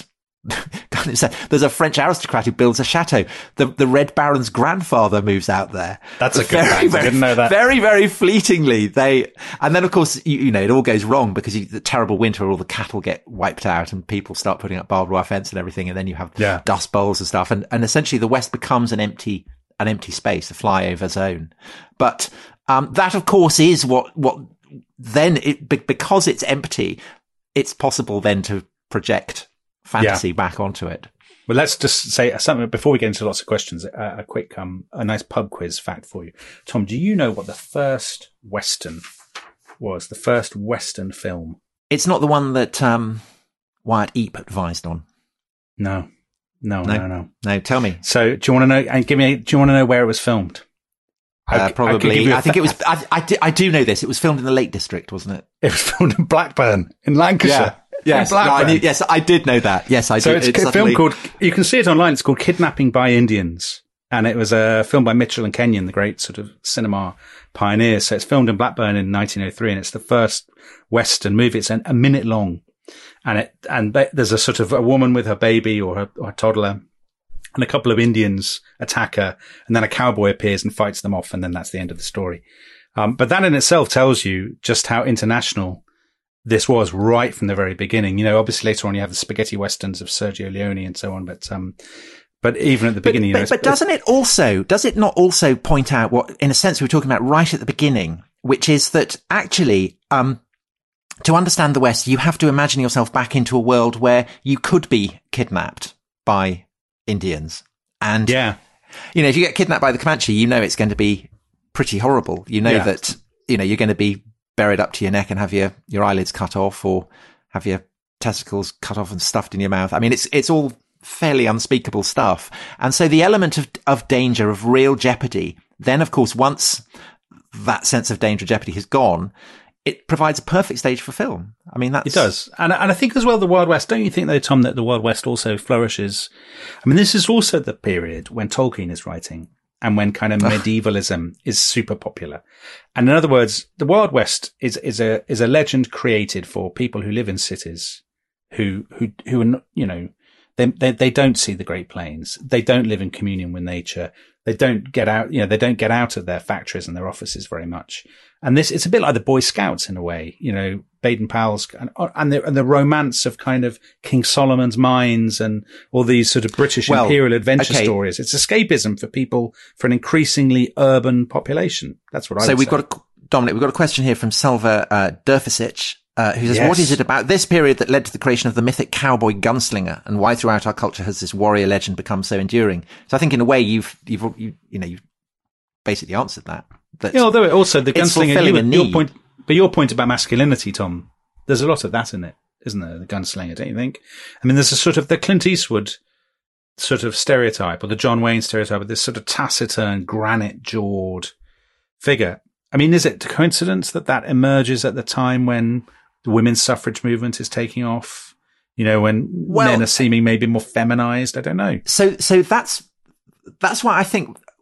Speaker 4: There's a French aristocrat who builds a chateau. The the Red Baron's grandfather moves out there.
Speaker 1: That's a good very, fact. Very, I didn't know that.
Speaker 4: Very, very fleetingly. They, and then of course, you, you know, it all goes wrong because you, the terrible winter where all the cattle get wiped out and people start putting up barbed wire fence and everything. And then you have
Speaker 1: yeah.
Speaker 4: dust bowls and stuff. And, and essentially the West becomes an empty, an empty space, a flyover zone. But, um, that of course is what, what then it, because it's empty, it's possible then to project fantasy yeah. back onto it.
Speaker 1: Well, let's just say something before we get into lots of questions. Uh, a quick, um, a nice pub quiz fact for you, Tom. Do you know what the first Western was? The first Western film?
Speaker 4: It's not the one that um, Wyatt Eap advised on.
Speaker 1: No, no, no, no, no.
Speaker 4: No, tell me.
Speaker 1: So, do you want to know? And give me. Do you want to know where it was filmed?
Speaker 4: Uh, I, probably. I, I think it was. I, I, do, I do know this. It was filmed in the Lake District, wasn't it?
Speaker 1: It was filmed in Blackburn, in Lancashire.
Speaker 4: Yeah. Yes, no, I knew, yes, I did know that. Yes, I
Speaker 1: so
Speaker 4: did.
Speaker 1: So it's, it's a film called, you can see it online, it's called Kidnapping by Indians. And it was a film by Mitchell and Kenyon, the great sort of cinema pioneers. So it's filmed in Blackburn in nineteen oh three and it's the first Western movie. It's an, a minute long. And it, and there's a sort of a woman with her baby or her, or her toddler and a couple of Indians attack her and then a cowboy appears and fights them off. And then that's the end of the story. Um, but that in itself tells you just how international this was right from the very beginning. You know, obviously later on you have the spaghetti westerns of Sergio Leone and so on, but, um, but even at the beginning,
Speaker 4: but,
Speaker 1: you know,
Speaker 4: but, but doesn't it also, does it not also point out what, in a sense, we were talking about right at the beginning, which is that actually, um, to understand the West, you have to imagine yourself back into a world where you could be kidnapped by Indians. And,
Speaker 1: yeah,
Speaker 4: you know, if you get kidnapped by the Comanche, you know, it's going to be pretty horrible. You know yeah. that, you know, you're going to be buried up to your neck and have your, your eyelids cut off or have your testicles cut off and stuffed in your mouth. I mean, it's, it's all fairly unspeakable stuff. And so the element of, of danger, of real jeopardy, then of course, once that sense of danger, jeopardy has gone, it provides a perfect stage for film. I mean, that's...
Speaker 1: It does. And, and I think as well, the Wild West, don't you think though, Tom, that the Wild West also flourishes? I mean, this is also the period when Tolkien is writing. And when kind of medievalism is super popular. And in other words, the Wild West is, is a, is a legend created for people who live in cities who, who, who are, you know, they, they, they don't see the Great Plains. They don't live in communion with nature. They don't get out, you know, they don't get out of their factories and their offices very much. And this, it's a bit like the Boy Scouts in a way, you know, Baden-Powell's and, and the, and the romance of kind of King Solomon's Mines and all these sort of British well, imperial adventure okay. stories. It's escapism for people, for an increasingly urban population. That's what I
Speaker 4: so
Speaker 1: would
Speaker 4: we've
Speaker 1: say.
Speaker 4: got a, Dominic, we've got a question here from Selva, uh, Durfasic, uh, who says, yes. What is it about this period that led to the creation of the mythic cowboy gunslinger and why throughout our culture has this warrior legend become so enduring? So I think in a way you've, you've, you, you know, you've basically answered that.
Speaker 1: Yeah, although it also the gunslinger, you, your point, but your point about masculinity, Tom, there's a lot of that in it, isn't there? The gunslinger, don't you think? I mean, there's a sort of the Clint Eastwood sort of stereotype or the John Wayne stereotype of this sort of taciturn, granite-jawed figure. I mean, is it a coincidence that that emerges at the time when the women's suffrage movement is taking off? You know, when
Speaker 4: well,
Speaker 1: men are seeming maybe more feminized? I don't know.
Speaker 4: So, so that's, that's why I think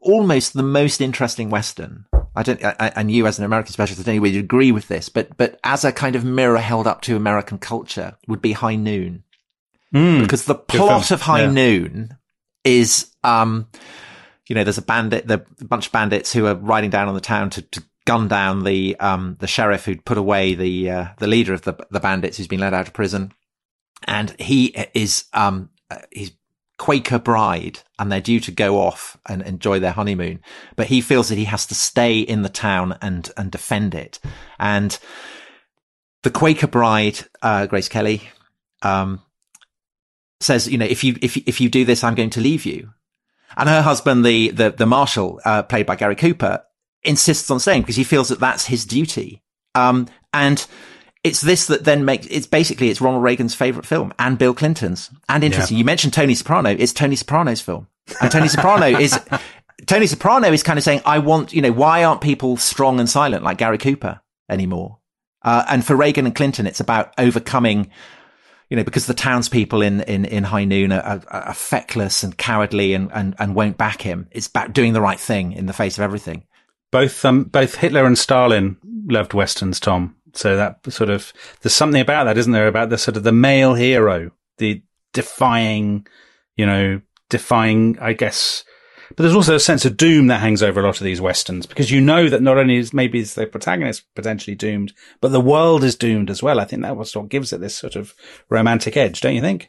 Speaker 4: almost the most interesting Western. I don't, I, and you as an American specialist, I don't know whether you agree with this, but, but as a kind of mirror held up to American culture would be High Noon.
Speaker 1: Mm,
Speaker 4: because the plot of High yeah. Noon is, um, you know, there's a bandit, the a bunch of bandits who are riding down on the town to, to gun down the, um, the sheriff who'd put away the, uh, the leader of the, the bandits who's been let out of prison. And he is, um, he's Quaker bride, and they're due to go off and enjoy their honeymoon. But he feels that he has to stay in the town and, and defend it. And the Quaker bride, uh, Grace Kelly, um, says, you know, if you, if, if you do this, I'm going to leave you. And her husband, the, the, the marshal, uh, played by Gary Cooper, insists on staying because he feels that that's his duty. Um, and it's this that then makes, it's basically, it's Ronald Reagan's favorite film and Bill Clinton's. And interesting, yeah. you mentioned Tony Soprano. It's Tony Soprano's film. And Tony Soprano is, Tony Soprano is kind of saying, I want, you know, why aren't people strong and silent like Gary Cooper anymore? Uh, and for Reagan and Clinton, it's about overcoming, you know, because the townspeople in, in, in High Noon are, are, are feckless and cowardly and, and, and won't back him. It's about doing the right thing in the face of everything.
Speaker 1: Both, um, both Hitler and Stalin loved Westerns, Tom. So that sort of, there's something about that, isn't there? About the sort of the male hero, the defying, you know, defying, I guess. But there's also a sense of doom that hangs over a lot of these Westerns, because you know that not only is maybe is the protagonist potentially doomed, but the world is doomed as well. I think that was what gives it this sort of romantic edge, don't you think?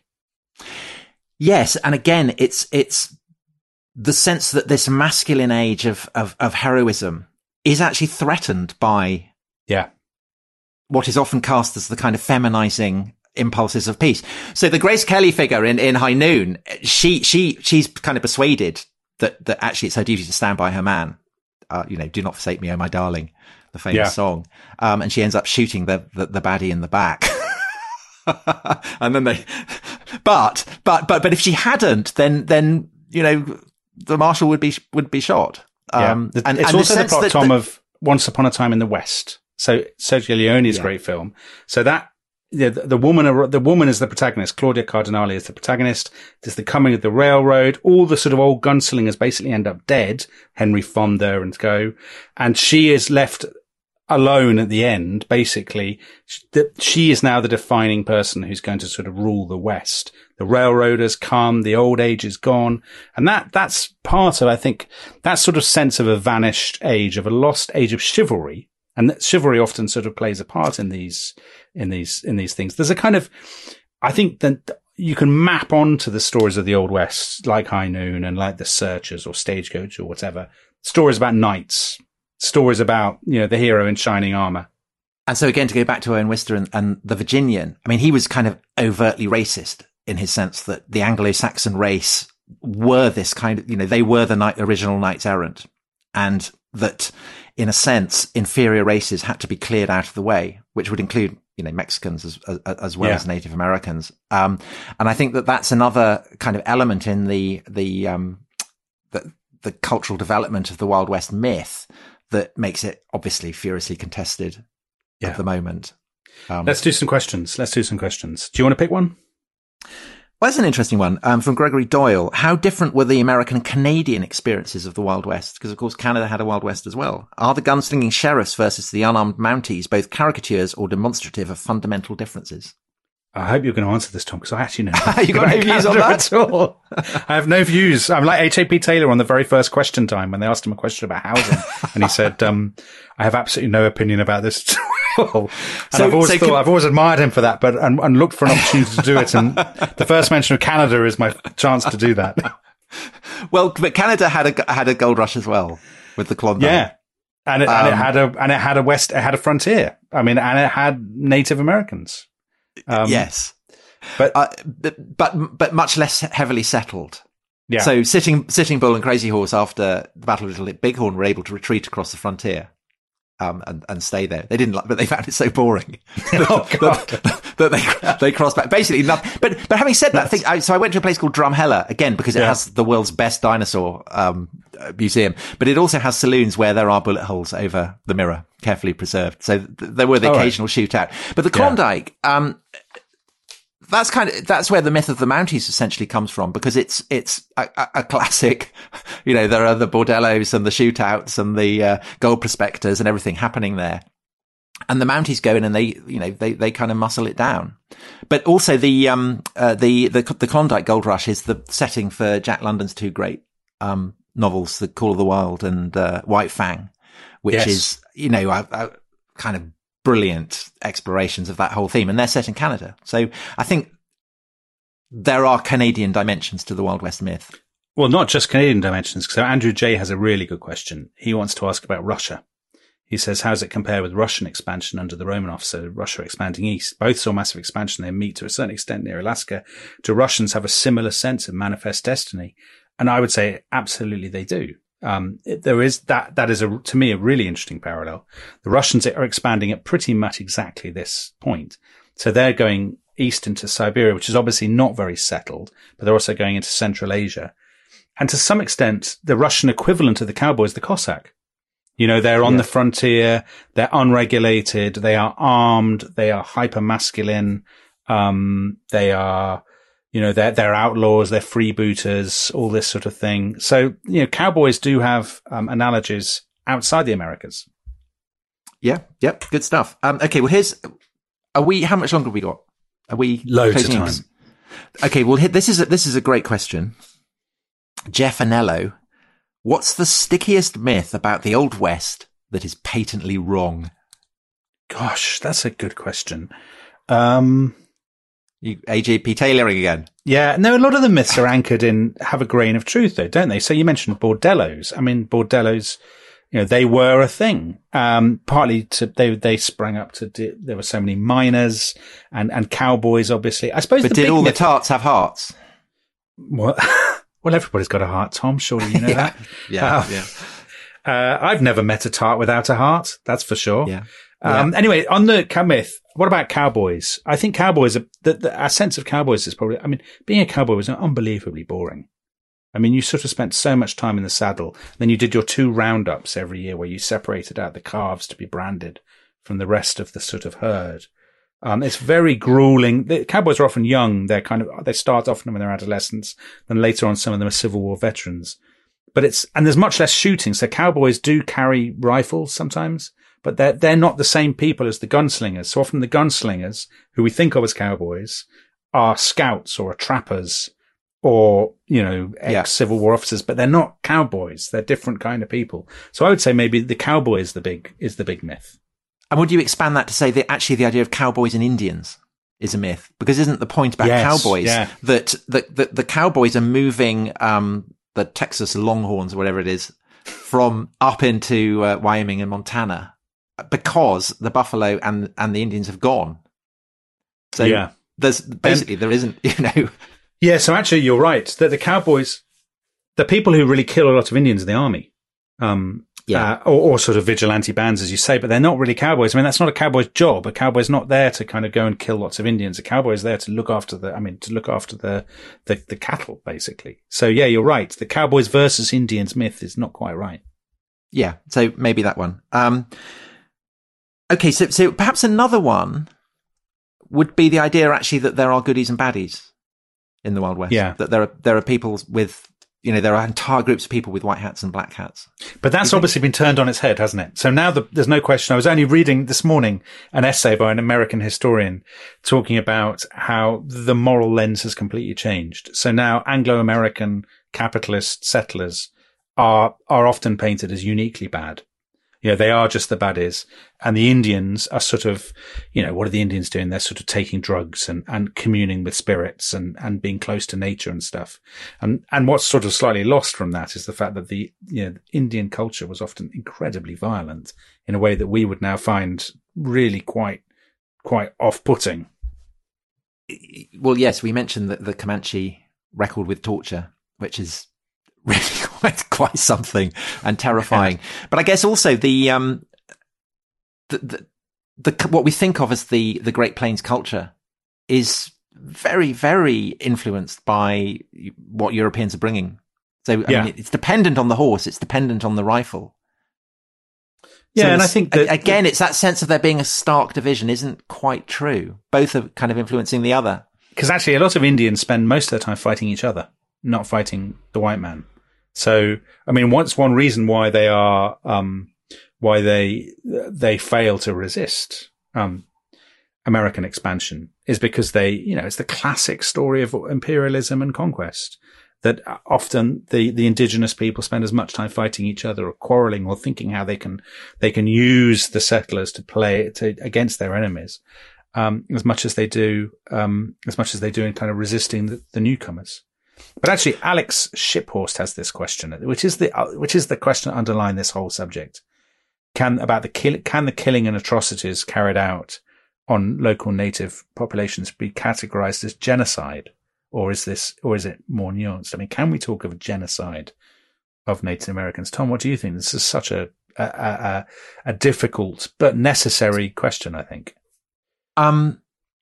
Speaker 4: Yes. And again, it's, it's the sense that this masculine age of, of, of heroism is actually threatened by.
Speaker 1: Yeah.
Speaker 4: What is often cast as the kind of feminizing impulses of peace. So the Grace Kelly figure in, in High Noon, she, she, she's kind of persuaded that, that actually it's her duty to stand by her man. Uh, you know, do not forsake me, oh my darling, the famous yeah. song. Um, and she ends up shooting the, the, the baddie in the back. And then they, but, but, but, but if she hadn't, then, then, you know, the marshal would be, would be shot. Um,
Speaker 1: yeah.
Speaker 4: and
Speaker 1: it's
Speaker 4: and
Speaker 1: also
Speaker 4: the,
Speaker 1: the plot,
Speaker 4: that,
Speaker 1: Tom,
Speaker 4: that,
Speaker 1: of Once Upon a Time in the West. So Sergio Leone's yeah. great film. So that, yeah, the, the woman, the woman is the protagonist. Claudia Cardinale is the protagonist. There's the coming of the railroad. All the sort of old gunslingers basically end up dead. Henry Fonda and go. And she is left alone at the end, basically. She is now the defining person who's going to sort of rule the West. The railroaders come, the old age is gone. And that, that's part of, I think, that sort of sense of a vanished age, of a lost age of chivalry. And that chivalry often sort of plays a part in these, in these, in these things. There's a kind of, I think that you can map onto the stories of the Old West, like High Noon and like The Searchers or Stagecoach or whatever. Stories about knights, stories about, you know, the hero in shining armor.
Speaker 4: And so again, to go back to Owen Wister and, and the Virginian, I mean, he was kind of overtly racist in his sense that the Anglo-Saxon race were this kind of, you know, they were the knight, original knights errant, and that, in a sense, inferior races had to be cleared out of the way, which would include, you know, Mexicans as, as, as well yeah. as Native Americans. Um, and I think that that's another kind of element in the, the, um, the, the cultural development of the Wild West myth that makes it obviously furiously contested yeah. at the moment. Um,
Speaker 1: Let's do some questions. Let's do some questions. Do you want to pick one?
Speaker 4: Well, that's an interesting one um, from Gregory Doyle. How different were the American and Canadian experiences of the Wild West? Because, of course, Canada had a Wild West as well. Are the gunslinging sheriffs versus the unarmed Mounties both caricatures or demonstrative of fundamental differences?
Speaker 1: I hope you're going to answer this, Tom, because I actually know
Speaker 4: you got no views on that
Speaker 1: at all. I have no views. I'm like H A P Taylor on the very first Question Time when they asked him a question about housing, and he said, um, "I have absolutely no opinion about this." And so, I've always so thought, can, I've always admired him for that, but and, and looked for an opportunity to do it. And the first mention of Canada is my chance to do that.
Speaker 4: Well, but Canada had a had a gold rush as well with the Klondike.
Speaker 1: Yeah, and it, um, and it had a and it had a west, it had a frontier. I mean, and it had Native Americans.
Speaker 4: Um, yes,
Speaker 1: but,
Speaker 4: uh, but but but much less heavily settled.
Speaker 1: Yeah.
Speaker 4: So Sitting Sitting Bull and Crazy Horse, after the Battle of Little Bighorn, were able to retreat across the frontier. Um, and, and stay there. They didn't like, but they found it so boring
Speaker 1: oh,
Speaker 4: that, that they they crossed back. Basically, nothing. But but having said that, I think I, so. I went to a place called Drumheller again because it yeah. has the world's best dinosaur um, museum, but it also has saloons where there are bullet holes over the mirror, carefully preserved. So th- there were the
Speaker 1: oh,
Speaker 4: occasional
Speaker 1: right.
Speaker 4: shootout. But the Klondike, yeah. um, that's kind of, that's where the myth of the Mounties essentially comes from, because it's, it's a, a, a classic, you know, there are the bordellos and the shootouts and the uh, gold prospectors and everything happening there. And the Mounties go in and they, you know, they, they kind of muscle it down. But also the, um, uh, the, the, the Klondike Gold Rush is the setting for Jack London's two great, um, novels, The Call of the Wild and, uh, White Fang, which yes. is, you know, a, a kind of brilliant explorations of that whole theme. And they're set in Canada. So I think there are Canadian dimensions to the Wild West myth.
Speaker 1: Well, not just Canadian dimensions. So Andrew J has a really good question. He wants to ask about Russia. He says, how does it compare with Russian expansion under the Romanov? So Russia expanding east. Both saw massive expansion. They meet to a certain extent near Alaska. Do Russians have a similar sense of manifest destiny? And I would say absolutely they do. Um, it, there is that, that is a, to me, a really interesting parallel. The Russians are expanding at pretty much exactly this point. So they're going east into Siberia, which is obviously not very settled, but they're also going into Central Asia. And to some extent, the Russian equivalent of the cowboy is the Cossack. You know, they're on yeah. the frontier, they're unregulated, they are armed, they are hyper masculine, um, they are, you know, they're, they're outlaws, they're freebooters, all this sort of thing. So, you know, cowboys do have, um, analogies outside the Americas.
Speaker 4: Yeah. Yep. Good stuff. Um, okay. Well, here's, are we, how much longer have we got? Are we
Speaker 1: loads of time?
Speaker 4: In? Okay. Well, this is, a, this is a great question. Jeff Anello. What's the stickiest myth about the Old West that is patently wrong?
Speaker 1: Gosh, that's a good question. Um,
Speaker 4: you, A J P tailoring again.
Speaker 1: Yeah, no, a lot of the myths are anchored in, have a grain of truth though, don't they? So you mentioned bordellos. I mean, bordellos, you know, they were a thing. Um, partly to, they, they sprang up to, there were so many miners and, and cowboys, obviously. I suppose
Speaker 4: But
Speaker 1: the
Speaker 4: did
Speaker 1: big
Speaker 4: all
Speaker 1: myth-
Speaker 4: the tarts have hearts?
Speaker 1: What? Well, everybody's got a heart, Tom. Surely you know
Speaker 4: yeah.
Speaker 1: that.
Speaker 4: Yeah,
Speaker 1: uh, yeah. Uh, I've never met a tart without a heart. That's for sure.
Speaker 4: Yeah.
Speaker 1: Um,
Speaker 4: yeah.
Speaker 1: Anyway, on the cow myth, what about cowboys? I think cowboys are, the, the, our sense of cowboys is probably, I mean, being a cowboy was unbelievably boring. I mean, you sort of spent so much time in the saddle. Then you did your two roundups every year where you separated out the calves to be branded from the rest of the sort of herd. Um, it's very grueling. The cowboys are often young. They're kind of, they start off when they're adolescents. Then later on, some of them are Civil War veterans. But it's, and there's much less shooting. So cowboys do carry rifles sometimes, but they're, they're not the same people as the gunslingers. So often the gunslingers, who we think of as cowboys, are scouts or trappers or, you know, ex-Civil War officers, but they're not cowboys. They're different kind of people. So I would say maybe the cowboy is the big, is the big myth.
Speaker 4: And would you expand that to say that actually the idea of cowboys and Indians is a myth? Because isn't the point about
Speaker 1: yes,
Speaker 4: cowboys
Speaker 1: yeah.
Speaker 4: that the, the, the cowboys are moving um, the Texas Longhorns or whatever it is from up into uh, Wyoming and Montana because the buffalo and and the Indians have gone. So
Speaker 1: yeah.
Speaker 4: there's basically, and, there isn't, you know.
Speaker 1: Yeah, so actually you're right that the cowboys, the people who really kill a lot of Indians are the army. Um, Yeah. Uh, or, or sort of vigilante bands, as you say, but they're not really cowboys. I mean, that's not a cowboy's job. A cowboy's not there to kind of go and kill lots of Indians. A cowboy's there to look after the, I mean, to look after the, the, the cattle, basically. So yeah, you're right. The cowboys versus Indians myth is not quite right.
Speaker 4: Yeah. So maybe that one. Um, okay. So, so perhaps another one would be the idea actually that there are goodies and baddies in the Wild West.
Speaker 1: Yeah.
Speaker 4: That there are, there are people with, you know, there are entire groups of people with white hats and black hats.
Speaker 1: But that's obviously been turned on its head, hasn't it? So now the, there's no question. I was only reading this morning an essay by an American historian talking about how the moral lens has completely changed. So now Anglo-American capitalist settlers are, are often painted as uniquely bad. You know, they are just the baddies. And the Indians are sort of, you know, what are the Indians doing? They're sort of taking drugs and, and communing with spirits and, and being close to nature and stuff. And, and what's sort of slightly lost from that is the fact that the, you know, Indian culture was often incredibly violent in a way that we would now find really quite, quite off-putting.
Speaker 4: Well, yes, we mentioned the, the Comanche record with torture, which is really quite, quite something and terrifying. Yeah. But I guess also the, um, the, the, the, what we think of as the, the Great Plains culture is very, very influenced by what Europeans are bringing. So, I yeah. mean, it's dependent on the horse. It's dependent on the rifle.
Speaker 1: Yeah.
Speaker 4: So
Speaker 1: and I think that,
Speaker 4: again, it's that sense of there being a stark division isn't quite true. Both are kind of influencing the other.
Speaker 1: because actually a lot of Indians spend most of their time fighting each other, not fighting the white man. So, I mean, once one reason why they are, um, why they, they fail to resist, um, American expansion is because they, you know, it's the classic story of imperialism and conquest, that often the, the indigenous people spend as much time fighting each other or quarreling or thinking how they can, they can use the settlers to play to, against their enemies, um, as much as they do, um, as much as they do in kind of resisting the, the newcomers. But actually, Alex Shiphorst has this question, which is the, which is the question underlying this whole subject. Can, about the kill, can the killing and atrocities carried out on local native populations be categorized as genocide? Or is this, or is it more nuanced? I mean, can we talk of a genocide of Native Americans? Tom, what do you think? This is such a, a, a, a difficult but necessary question, I think.
Speaker 4: Um,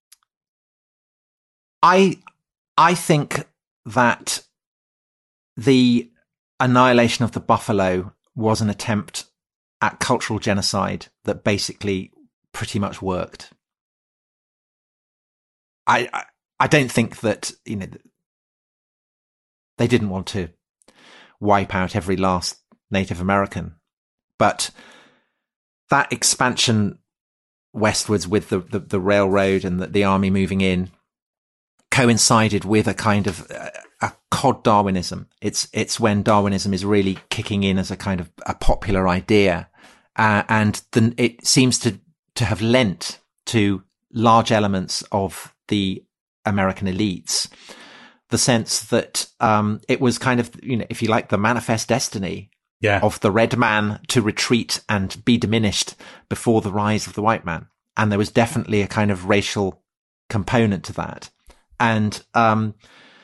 Speaker 4: I, I think that the annihilation of the buffalo was an attempt at cultural genocide that basically pretty much worked. I, I I don't think that, you know, they didn't want to wipe out every last Native American, but that expansion westwards with the, the, the railroad and the, the army moving in coincided with a kind of uh, a cod Darwinism. It's, it's when Darwinism is really kicking in as a kind of a popular idea. Uh, and then it seems to, to have lent to large elements of the American elites, the sense that um, it was kind of, you know, if you like, the manifest destiny
Speaker 1: yeah.
Speaker 4: of the red man to retreat and be diminished before the rise of the white man. And there was definitely a kind of racial component to that. And um,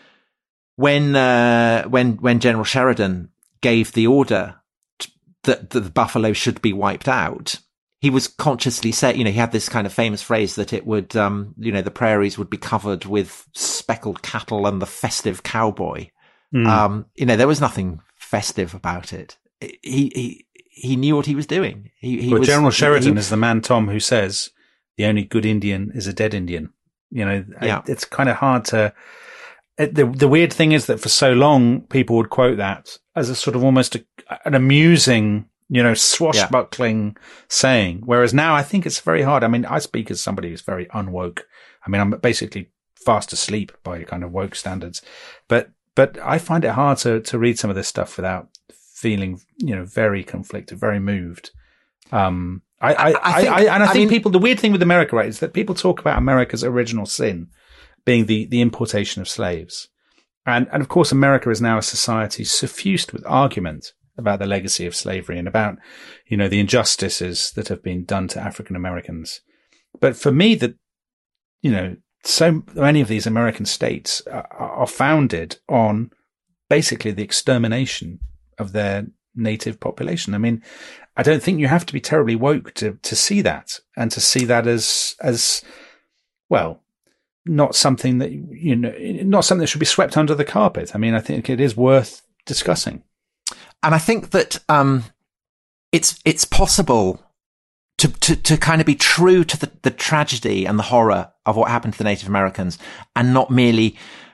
Speaker 4: when uh, when when General Sheridan gave the order t- that, that the buffalo should be wiped out, he was consciously saying, you know, he had this kind of famous phrase that it would, um, you know, the prairies would be covered with speckled cattle and the festive cowboy. Mm. Um, you know, there was nothing festive about it. He, he, he knew what he was doing. He, he
Speaker 1: well,
Speaker 4: was,
Speaker 1: General Sheridan
Speaker 4: he,
Speaker 1: is the man, Tom, who says the only good Indian is a dead Indian. You know,
Speaker 4: yeah.
Speaker 1: it, it's kind of hard to, it, the, the weird thing is that for so long, people would quote that as a sort of almost a, an amusing, you know, swashbuckling yeah. saying. Whereas now I think it's very hard. I mean, I speak as somebody who's very unwoke. I mean, I'm basically fast asleep by kind of woke standards, but, but I find it hard to, to read some of this stuff without feeling, you know, very conflicted, very moved. Um, I, I, I, I, think, I and I, I think mean, people, the weird thing with America, right, is that people talk about America's original sin being the, the importation of slaves. And, and of course, America is now a society suffused with argument about the legacy of slavery and about, you know, the injustices that have been done to African Americans. But for me, that, you know, so many of these American states are, are founded on basically the extermination of their native population. I mean, I don't think you have to be terribly woke to, to see that and to see that as, as, well, not something that, you know, not something that should be swept under the carpet. I mean, I think it is worth discussing.
Speaker 4: And I think that um, it's it's possible to, to to kind of be true to the, the tragedy and the horror of what happened to the Native Americans and not merely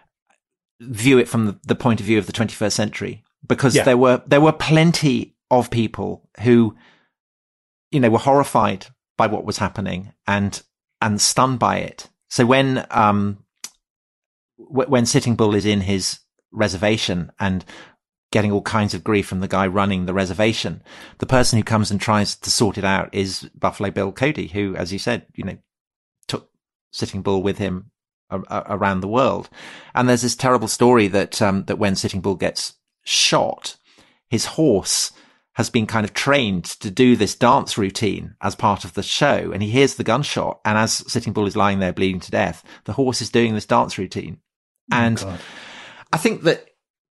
Speaker 4: view it from the, the point of view of the twenty-first century, because yeah. there were there were plenty of people who, you know, were horrified by what was happening and and stunned by it. So when um w- when Sitting Bull is in his reservation and getting all kinds of grief from the guy running the reservation, the person who comes and tries to sort it out is Buffalo Bill Cody, who, as you said, you know, took Sitting Bull with him a- a- around the world. And there's this terrible story that um, that when Sitting Bull gets shot, his horse has been kind of trained to do this dance routine as part of the show, and he hears the gunshot, and as Sitting Bull is lying there bleeding to death, the horse is doing this dance routine. Oh, and God. I think that,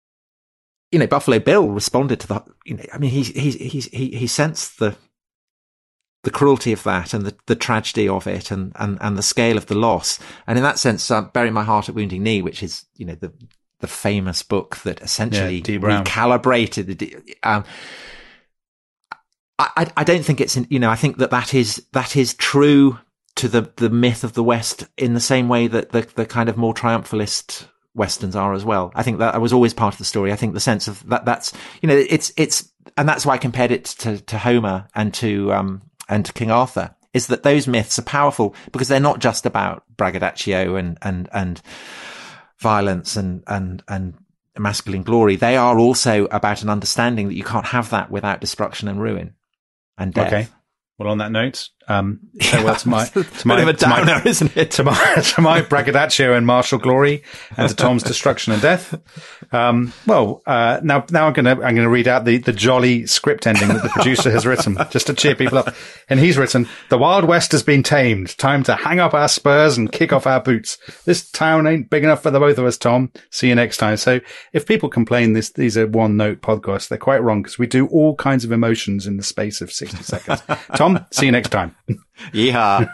Speaker 4: you know, Buffalo Bill responded to the, you know, I mean, he, he, he, he, he sensed the, the cruelty of that and the, the tragedy of it and, and, and the scale of the loss. And in that sense, uh, Bury My Heart at Wounding Knee, which is, you know, the, the famous book that essentially
Speaker 1: yeah,
Speaker 4: recalibrated the, um, I, I don't think it's, you know, I think that that is, that is true to the, the myth of the West in the same way that the, the kind of more triumphalist Westerns are as well. I think that was always part of the story. I think the sense of that, that's, you know, it's, it's, and that's why I compared it to, to Homer and to, um, and to King Arthur, is that those myths are powerful because they're not just about braggadocio and, and, and violence and, and, and masculine glory. They are also about an understanding that you can't have that without destruction and ruin and death.
Speaker 1: Okay. Well, on that note, um, farewell to my, to
Speaker 4: bit
Speaker 1: my,
Speaker 4: of a
Speaker 1: to my,
Speaker 4: downer, isn't it?
Speaker 1: to my, to my braggadocio and martial glory, and to Tom's destruction and death. Um, well, uh, now, now I'm going to, I'm going to read out the, the jolly script ending that the producer has written, just to cheer people up. And he's written, "The Wild West has been tamed. Time to hang up our spurs and kick off our boots. This town ain't big enough for the both of us, Tom. See you next time." So if people complain this, these are one note podcasts, they're quite wrong, because we do all kinds of emotions in the space of sixty seconds. Tom, see you next time.
Speaker 4: Yeehaw.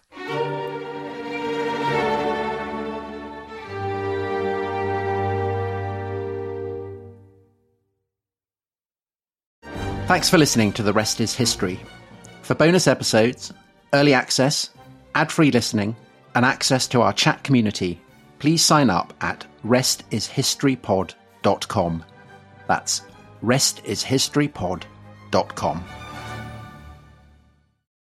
Speaker 4: Thanks for listening to The Rest is History. For bonus episodes, early access, ad-free listening, and access to our chat community, please sign up at rest is history pod dot com. That's rest is history pod dot com.